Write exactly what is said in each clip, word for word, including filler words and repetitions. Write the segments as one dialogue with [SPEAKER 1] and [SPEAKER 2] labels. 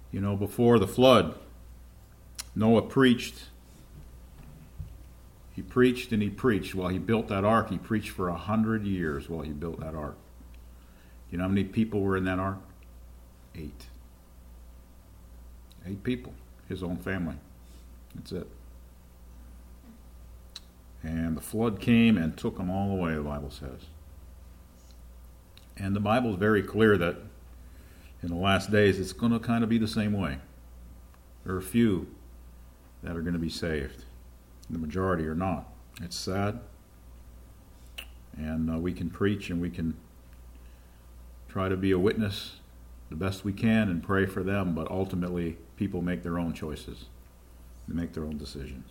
[SPEAKER 1] You know, before the flood, Noah preached. He preached and he preached. While he built that ark, he preached for a hundred years while he built that ark. You know how many people were in that ark? Eight. Eight people. His own family. That's it. And the flood came and took them all away, the Bible says. And the Bible is very clear that in the last days it's going to kind of be the same way. There are a few that are going to be saved. The majority are not. It's sad. And uh, we can preach and we can try to be a witness the best we can and pray for them, but ultimately people make their own choices. They make their own decisions.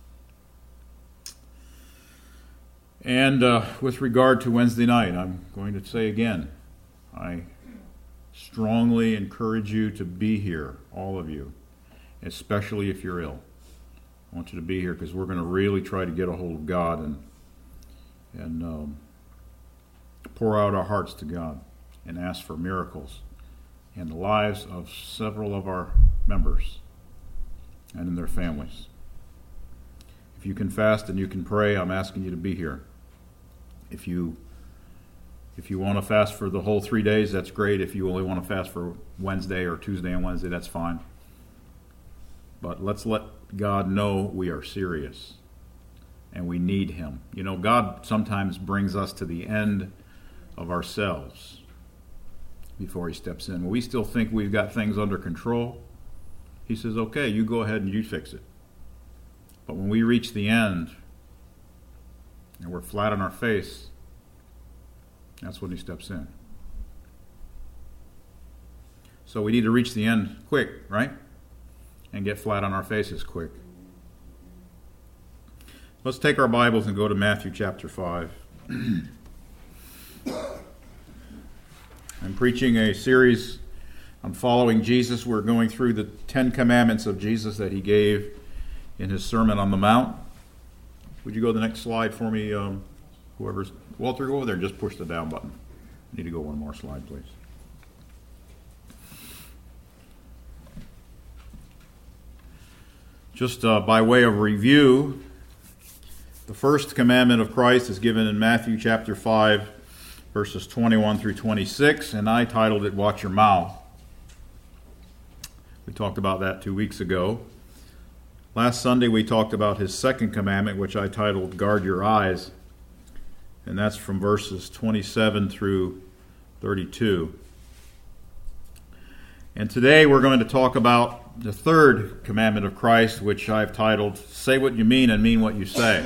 [SPEAKER 1] And uh, with regard to Wednesday night, I'm going to say again, I strongly encourage you to be here, all of you, especially if you're ill. I want you to be here because we're going to really try to get a hold of God and and um, pour out our hearts to God and ask for miracles in the lives of several of our members and in their families. If you can fast and you can pray, I'm asking you to be here. If you if you want to fast for the whole three days, that's great. If you only want to fast for Wednesday or Tuesday and Wednesday, that's fine. But let's let God know we are serious and we need Him. You know, God sometimes brings us to the end of ourselves before He steps in. When we still think we've got things under control, He says, okay, you go ahead and you fix it. But when we reach the end and we're flat on our face, that's when He steps in. So we need to reach the end quick, right? And get flat on our faces quick. Let's take our Bibles and go to Matthew chapter five. I'm preaching a series on following Jesus. We're going through the Ten Commandments of Jesus that He gave in His Sermon on the Mount. Would you go to the next slide for me? Um, whoever's Walter, go over there and just push the down button. Need to go one more slide, please. Just uh, by way of review, the first commandment of Christ is given in Matthew chapter five, verses twenty-one through twenty-six, and I titled it, Watch Your Mouth. We talked about that two weeks ago. Last Sunday we talked about His second commandment, which I titled, Guard Your Eyes, and that's from verses twenty-seven through thirty-two. And today we're going to talk about the third commandment of Christ, which I've titled, Say What You Mean and Mean What You Say.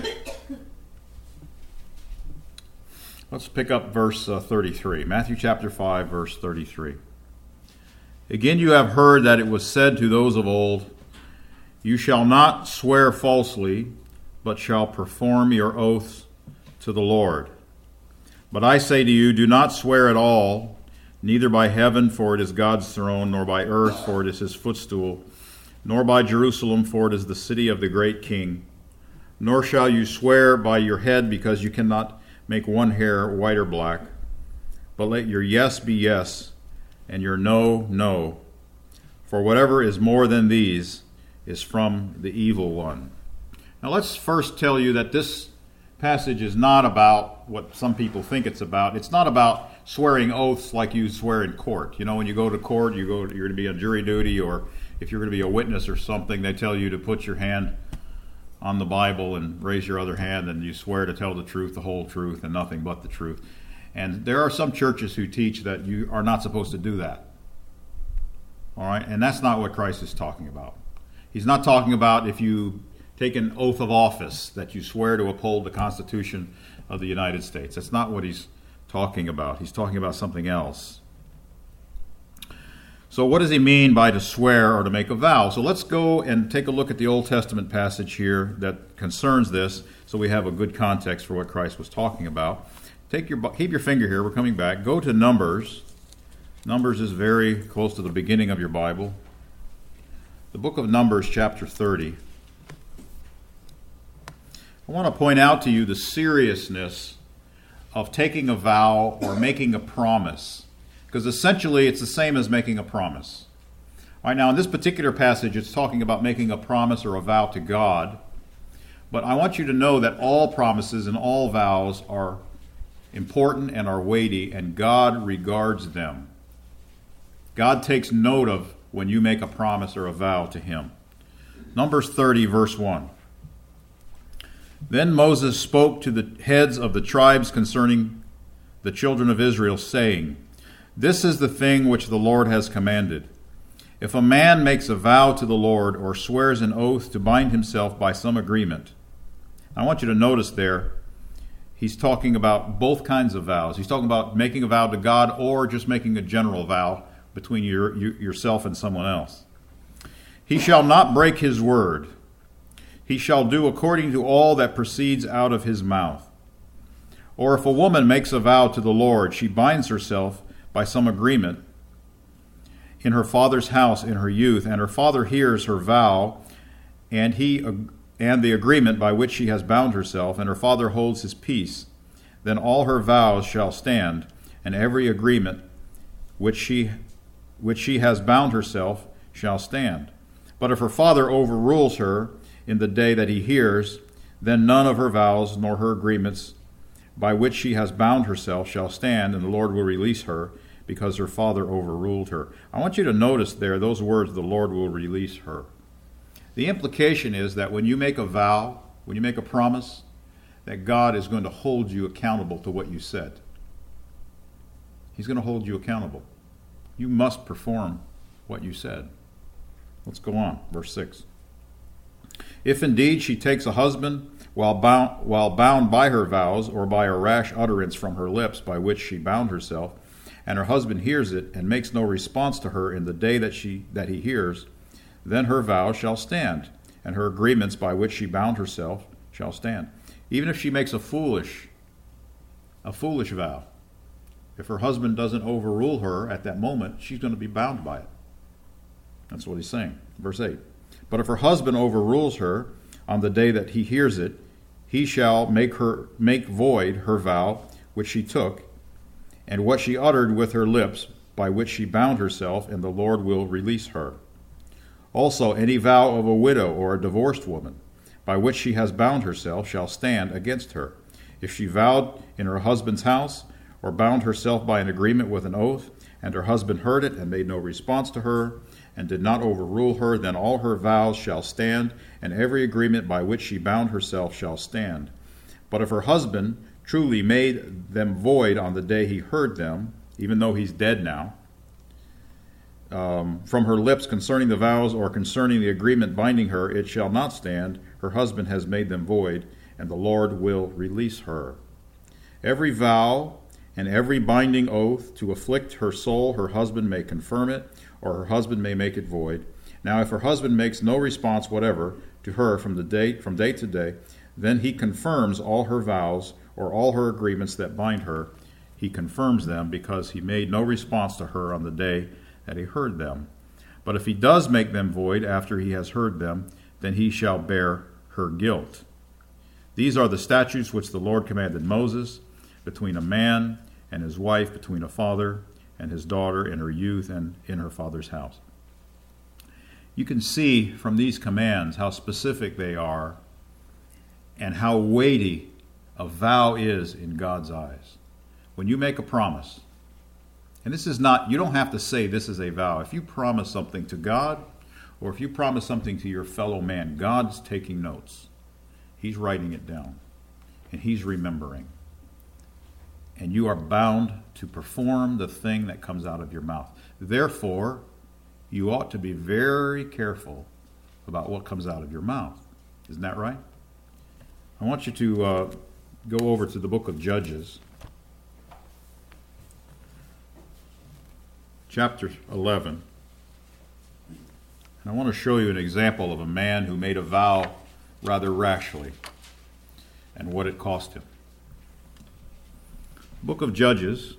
[SPEAKER 1] Let's pick up verse uh, thirty-three. Matthew chapter five, verse thirty-three. Again, you have heard that it was said to those of old, You shall not swear falsely, but shall perform your oaths to the Lord. But I say to you, do not swear at all, neither by heaven, for it is God's throne, nor by earth, for it is His footstool, nor by Jerusalem, for it is the city of the great King. Nor shall you swear by your head, because you cannot make one hair white or black. But let your yes be yes, and your no, no. For whatever is more than these is from the evil one. Now let's first tell you that this passage is not about what some people think it's about. It's not about swearing oaths like you swear in court. You know, when you go to court, you go, you're going to be on jury duty, or if you're going to be a witness or something, they tell you to put your hand on the Bible and raise your other hand, and you swear to tell the truth, the whole truth, and nothing but the truth. And there are some churches who teach that you are not supposed to do that. All right? And that's not what Christ is talking about. He's not talking about if you take an oath of office that you swear to uphold the Constitution of the United States. That's not what he's talking about. He's talking about something else. So what does he mean by to swear or to make a vow? So let's go and take a look at the Old Testament passage here that concerns this, so we have a good context for what Christ was talking about. Take your keep your finger here. We're coming back. Go to Numbers. Numbers is very close to the beginning of your Bible. The book of Numbers, chapter thirty. I want to point out to you the seriousness of taking a vow or making a promise, because essentially it's the same as making a promise. All right, now in this particular passage, it's talking about making a promise or a vow to God. But I want you to know that all promises and all vows are important and are weighty, and God regards them. God takes note of when you make a promise or a vow to him. Numbers thirty, verse one. Then Moses spoke to the heads of the tribes concerning the children of Israel, saying, This is the thing which the Lord has commanded. If a man makes a vow to the Lord or swears an oath to bind himself by some agreement. I want you to notice there, he's talking about both kinds of vows. He's talking about making a vow to God or just making a general vow between your, you, yourself and someone else. He shall not break his word. He shall do according to all that proceeds out of his mouth. Or if a woman makes a vow to the Lord, she binds herself by some agreement in her father's house in her youth, and her father hears her vow, and he and the agreement by which she has bound herself, and her father holds his peace, then all her vows shall stand, and every agreement which she which she has bound herself shall stand. But if her father overrules her in the day that he hears, then none of her vows nor her agreements by which she has bound herself shall stand, and the Lord will release her, because her father overruled her. I want you to notice there those words, the Lord will release her. The implication is that when you make a vow, when you make a promise, that God is going to hold you accountable to what you said. He's going to hold you accountable. You must perform what you said. Let's go on. Verse six. If indeed she takes a husband while bound, while bound by her vows or by a rash utterance from her lips by which she bound herself, and her husband hears it and makes no response to her in the day that she that he hears, then her vow shall stand, and her agreements by which she bound herself shall stand. Even if she makes a foolish, a foolish vow, if her husband doesn't overrule her at that moment, she's going to be bound by it. That's what he's saying. Verse eight. But if her husband overrules her on the day that he hears it, he shall make her make void her vow which she took, and what she uttered with her lips, by which she bound herself, and the Lord will release her. Also, any vow of a widow or a divorced woman, by which she has bound herself, shall stand against her. If she vowed in her husband's house, or bound herself by an agreement with an oath, and her husband heard it and made no response to her, and did not overrule her, then all her vows shall stand, and every agreement by which she bound herself shall stand. But if her husband truly made them void on the day he heard them, even though he's dead now, um, from her lips concerning the vows or concerning the agreement binding her, it shall not stand. Her husband has made them void, and the Lord will release her. Every vow and every binding oath to afflict her soul, her husband may confirm it, or her husband may make it void. Now, if her husband makes no response whatever to her from the day from day to day, then he confirms all her vows or all her agreements that bind her. He confirms them because he made no response to her on the day that he heard them. But if he does make them void after he has heard them, then he shall bear her guilt. These are the statutes which the Lord commanded Moses, between a man and his wife, between a father and his daughter in her youth and in her father's house. You can see from these commands how specific they are and how weighty a vow is in God's eyes. When you make a promise, and this is not, you don't have to say this is a vow. If you promise something to God, or if you promise something to your fellow man, God's taking notes. He's writing it down, and he's remembering. And you are bound to perform the thing that comes out of your mouth. Therefore, you ought to be very careful about what comes out of your mouth. Isn't that right? I want you to uh, go over to the book of Judges, chapter eleven. And I want to show you an example of a man who made a vow rather rashly and what it cost him. Book of Judges,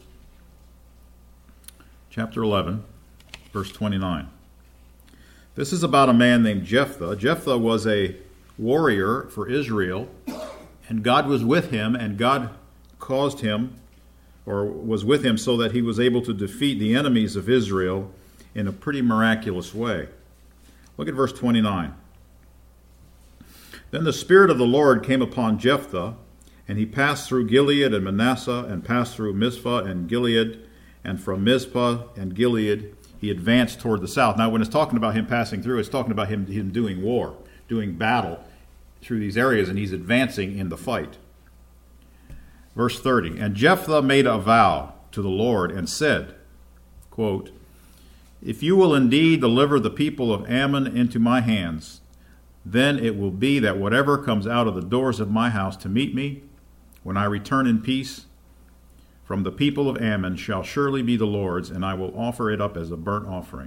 [SPEAKER 1] chapter eleven, verse twenty-nine. This is about a man named Jephthah. Jephthah was a warrior for Israel, and God was with him, and God caused him, or was with him so that he was able to defeat the enemies of Israel in a pretty miraculous way. Look at verse twenty-nine. Then the Spirit of the Lord came upon Jephthah, and he passed through Gilead and Manasseh, and passed through Mizpah and Gilead, and from Mizpah and Gilead he advanced toward the south. Now, when it's talking about him passing through, it's talking about him, him doing war, doing battle through these areas, and he's advancing in the fight. Verse thirty, and Jephthah made a vow to the Lord and said, quote, if you will indeed deliver the people of Ammon into my hands, then it will be that whatever comes out of the doors of my house to meet me, when I return in peace from the people of Ammon, shall surely be the Lord's, and I will offer it up as a burnt offering.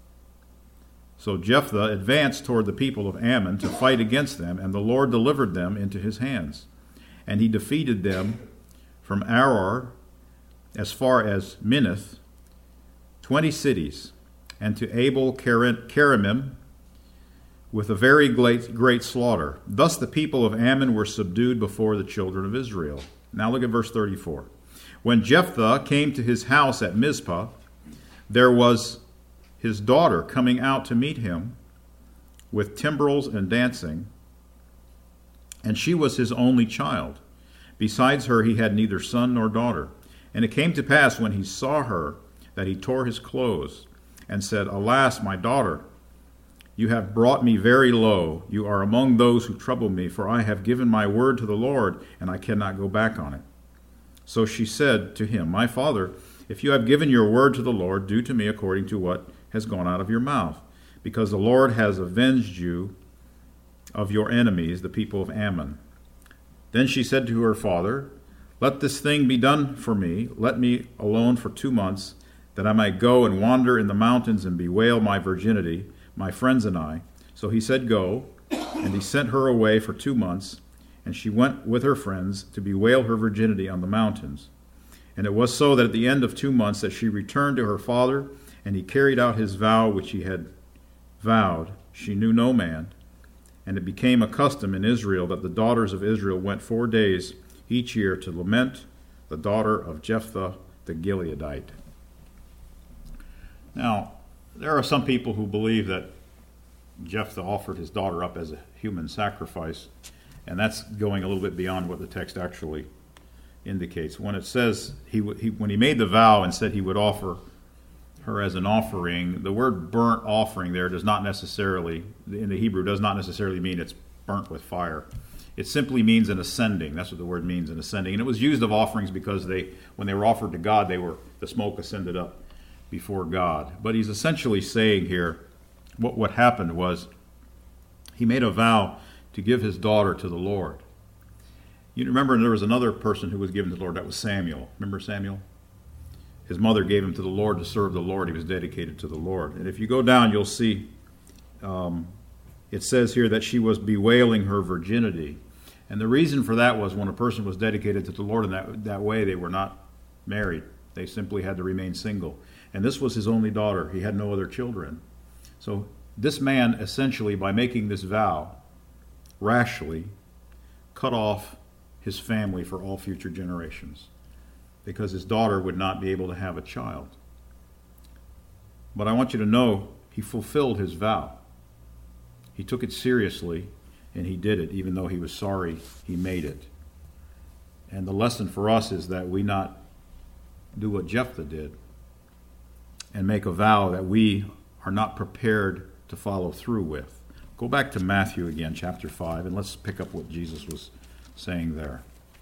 [SPEAKER 1] So Jephthah advanced toward the people of Ammon to fight against them, and the Lord delivered them into his hands. And he defeated them from Aroer as far as Minnith, twenty cities, and to Abel Keramim with a very great, great slaughter. Thus the people of Ammon were subdued before the children of Israel. Now look at verse thirty-four. When Jephthah came to his house at Mizpah, there was his daughter coming out to meet him with timbrels and dancing, and she was his only child. Besides her he had neither son nor daughter. And it came to pass when he saw her that he tore his clothes and said, alas, my daughter, you have brought me very low. You are among those who trouble me, for I have given my word to the Lord, and I cannot go back on it. So she said to him, my father, if you have given your word to the Lord, do to me according to what has gone out of your mouth, because the Lord has avenged you of your enemies, the people of Ammon. Then she said to her father, let this thing be done for me. Let me alone for two months, that I might go and wander in the mountains and bewail my virginity, my friends and I. So he said, go, and he sent her away for two months, and she went with her friends to bewail her virginity on the mountains. And it was so that at the end of two months that she returned to her father, and he carried out his vow which he had vowed. She knew no man. And it became a custom in Israel that the daughters of Israel went four days each year to lament the daughter of Jephthah the Gileadite. Now, there are some people who believe that Jephthah offered his daughter up as a human sacrifice, and that's going a little bit beyond what the text actually indicates. When it says, he, he when he made the vow and said he would offer her as an offering, the word burnt offering there does not necessarily, in the Hebrew, does not necessarily mean it's burnt with fire. It simply means an ascending. That's what the word means, an ascending. And it was used of offerings because they, when they were offered to God, they were the smoke ascended up before God. But he's essentially saying here, what, what happened was he made a vow to give his daughter to the Lord. You remember there was another person who was given to the Lord. That was Samuel. Remember Samuel? His mother gave him to the Lord to serve the Lord. He was dedicated to the Lord. And if you go down, you'll see um, it says here that she was bewailing her virginity. And the reason for that was when a person was dedicated to the Lord in that, that way, they were not married. They simply had to remain single. And this was his only daughter. He had no other children. So this man, essentially, by making this vow, rashly cut off his family for all future generations, because his daughter would not be able to have a child. But I want you to know, he fulfilled his vow. He took it seriously, and he did it, even though he was sorry he made it. And the lesson for us is that we not do what Jephthah did and make a vow that we are not prepared to follow through with. Go back to Matthew again, chapter five, and let's pick up what Jesus was saying there.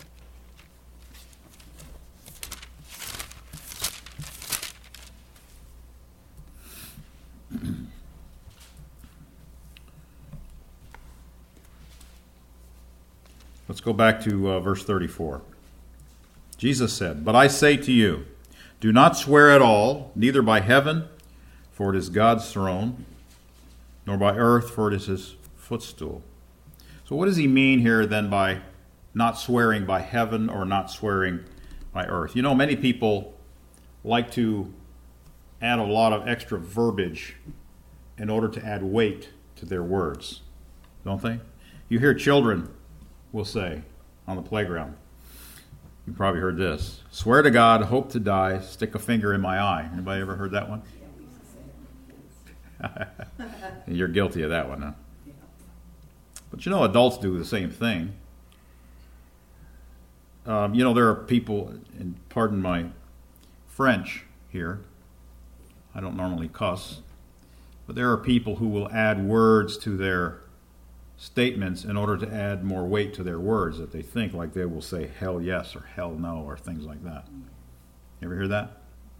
[SPEAKER 1] Let's go back to uh, verse thirty-four. Jesus said, but I say to you, do not swear at all, neither by heaven, for it is God's throne, nor by earth, for it is his footstool. So what does he mean here then by not swearing by heaven or not swearing by earth? You know, many people like to add a lot of extra verbiage in order to add weight to their words, don't they? You hear children will say on the playground, you probably heard this, swear to God, hope to die, stick a finger in my eye. Anybody ever heard that one? And you're guilty of that one, huh? But you know, adults do the same thing. Um, you know, there are people, and pardon my French here, I don't normally cuss, but there are people who will add words to their statements in order to add more weight to their words that they think, like they will say hell yes or hell no or things like that. You ever hear that?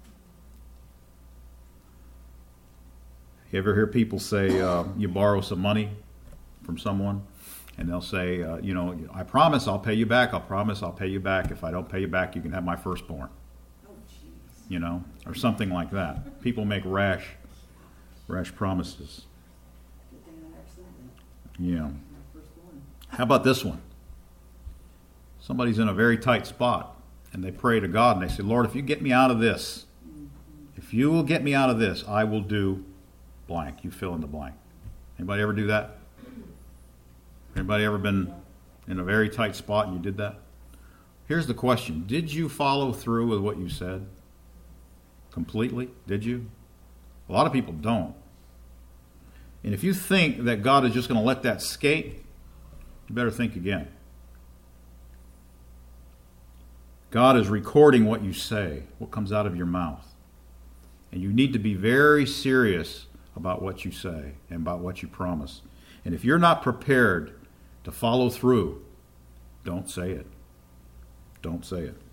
[SPEAKER 1] You ever hear people say, uh, you borrow some money from someone, and they'll say, uh, you know, I promise I'll pay you back. I'll promise I'll pay you back. If I don't pay you back, you can have my firstborn.
[SPEAKER 2] Oh, jeez.
[SPEAKER 1] You know, or something like that. People make rash, rash promises.
[SPEAKER 2] Good thing I never said that.
[SPEAKER 1] Yeah.
[SPEAKER 2] My first one.
[SPEAKER 1] How about this one? Somebody's in a very tight spot, and they pray to God, and they say, Lord, if you get me out of this, if you will get me out of this, I will do blank. You fill in the blank. Anybody ever do that? Anybody ever been in a very tight spot and you did that? Here's the question. Did you follow through with what you said? Completely? Did you? A lot of people don't. And if you think that God is just going to let that skate, you better think again. God is recording what you say, what comes out of your mouth. And you need to be very serious about what you say and about what you promise. And if you're not prepared to follow through, don't say it. Don't say it.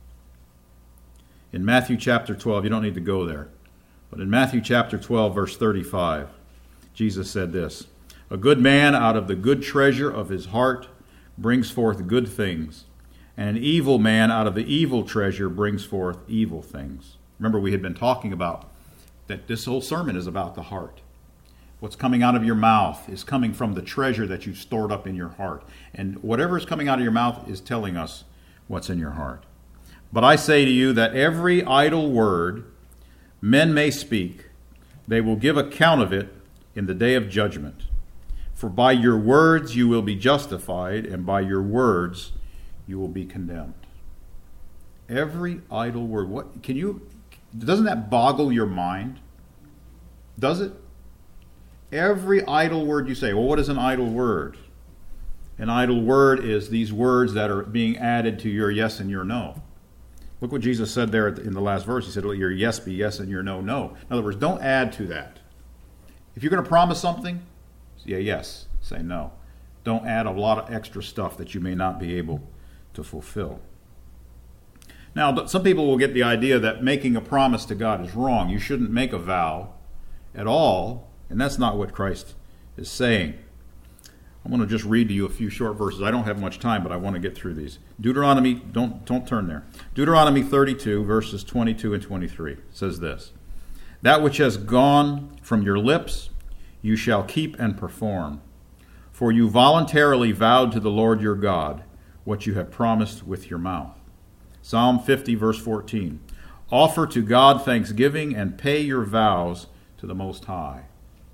[SPEAKER 1] In Matthew chapter twelve, you don't need to go there, but in Matthew chapter twelve, verse thirty-five, Jesus said this, a good man out of the good treasure of his heart brings forth good things, and an evil man out of the evil treasure brings forth evil things. Remember, we had been talking about that this whole sermon is about the heart. What's coming out of your mouth is coming from the treasure that you've stored up in your heart. And whatever is coming out of your mouth is telling us what's in your heart. But I say to you that every idle word men may speak, they will give account of it in the day of judgment. For by your words you will be justified, and by your words you will be condemned. Every idle word. What can you doesn't that boggle your mind? Does it? Every idle word you say. Well, what is an idle word? An idle word is these words that are being added to your yes and your no. Look what Jesus said there in the last verse. He said, let your yes be yes and your no, no. In other words, don't add to that. If you're going to promise something, say yes, say no. Don't add a lot of extra stuff that you may not be able to fulfill. Now, some people will get the idea that making a promise to God is wrong. You shouldn't make a vow at all, and that's not what Christ is saying. I'm going to just read to you a few short verses. I don't have much time, but I want to get through these. Deuteronomy, don't, don't turn there. Deuteronomy thirty-two, verses twenty-two and twenty-three says this, that which has gone from your lips you shall keep and perform, for you voluntarily vowed to the Lord your God what you have promised with your mouth. Psalm fifty, verse fourteen. Offer to God thanksgiving and pay your vows to the Most High.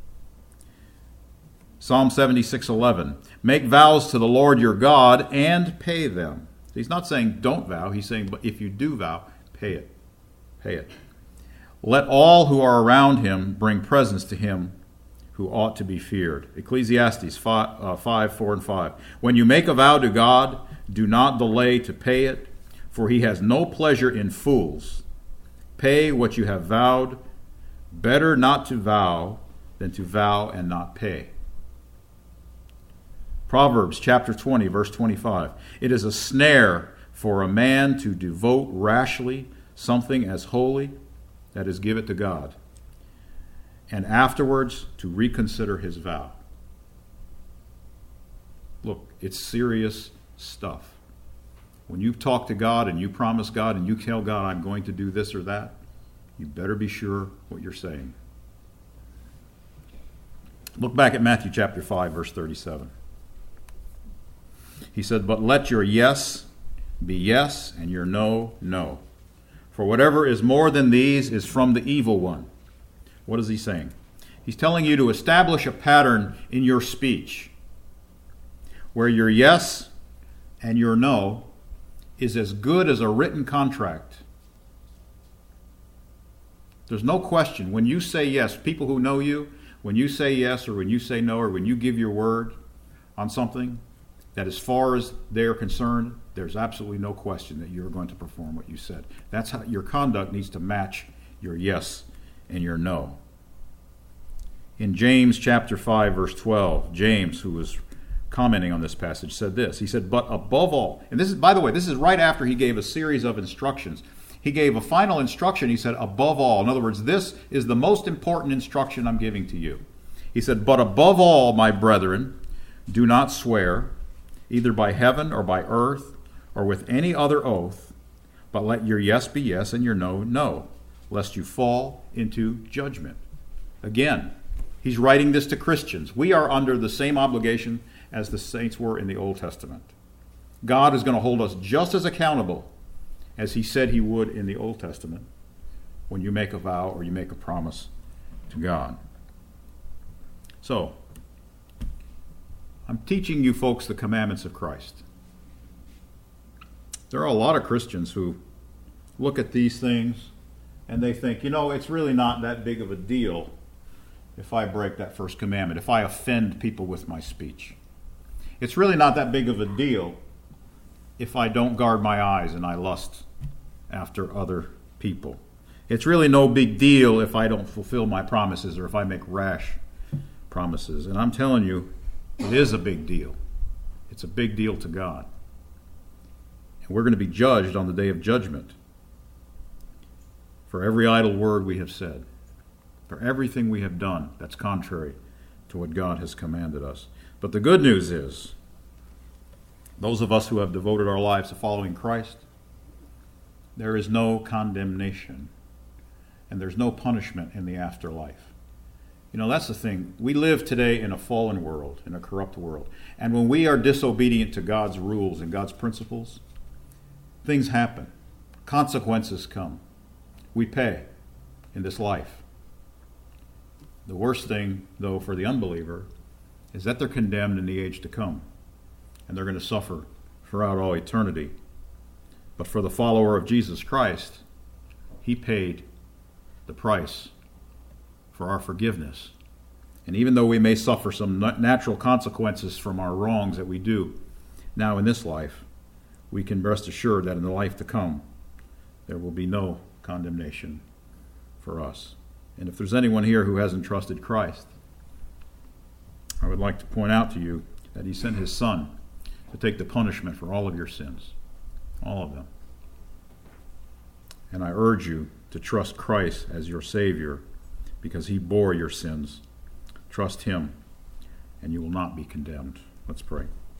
[SPEAKER 1] Psalm seventy-six, eleven. Make vows to the Lord your God and pay them. He's not saying don't vow. He's saying, but if you do vow, pay it. Pay it. Let all who are around him bring presents to him who ought to be feared. Ecclesiastes five, four and five. When you make a vow to God, do not delay to pay it, for he has no pleasure in fools. Pay what you have vowed. Better not to vow than to vow and not pay. Proverbs chapter twenty, verse twenty-five. It is a snare for a man to devote rashly something as holy, that is, give it to God, and afterwards to reconsider his vow. Look, it's serious stuff. When you talk to God and you promise God and you tell God, I'm going to do this or that, you better be sure what you're saying. Look back at Matthew chapter five, verse thirty-seven. He said, but let your yes be yes and your no, no. For whatever is more than these is from the evil one. What is he saying? He's telling you to establish a pattern in your speech where your yes and your no is as good as a written contract. There's no question. When you say yes, people who know you when you say yes or when you say no or when you give your word on something, that as far as they're concerned, there's absolutely no question that you're going to perform what you said. That's how your conduct needs to match your yes and your no. In James chapter five, verse twelve, James, who was commenting on this passage, said this. He said, but above all, and this is, by the way, this is right after he gave a series of instructions. He gave a final instruction. He said, above all. In other words, this is the most important instruction I'm giving to you. He said, but above all, my brethren, do not swear, either by heaven or by earth or with any other oath, but let your yes be yes and your no, no, lest you fall into judgment. Again, he's writing this to Christians. We are under the same obligation as the saints were in the Old Testament. God is going to hold us just as accountable as he said he would in the Old Testament when you make a vow or you make a promise to God. So, I'm teaching you folks the commandments of Christ. There are a lot of Christians who look at these things and they think, you know, it's really not that big of a deal if I break that first commandment, if I offend people with my speech. It's really not that big of a deal if I don't guard my eyes and I lust after other people. It's really no big deal if I don't fulfill my promises or if I make rash promises. And I'm telling you, it is a big deal. It's a big deal to God. And we're going to be judged on the day of judgment for every idle word we have said, for everything we have done that's contrary to what God has commanded us. But the good news is, those of us who have devoted our lives to following Christ, there is no condemnation and there's no punishment in the afterlife. You know, that's the thing. We live today in a fallen world, in a corrupt world. And when we are disobedient to God's rules and God's principles, things happen. Consequences come. We pay in this life. The worst thing, though, for the unbeliever is that they're condemned in the age to come. And they're going to suffer throughout all eternity. But for the follower of Jesus Christ, he paid the price for our forgiveness. And even though we may suffer some natural consequences from our wrongs that we do now in this life, we can rest assured that in the life to come, there will be no condemnation for us. And if there's anyone here who hasn't trusted Christ, I would like to point out to you that he sent his Son to take the punishment for all of your sins, all of them. And I urge you to trust Christ as your Savior because he bore your sins. Trust him, and you will not be condemned. Let's pray.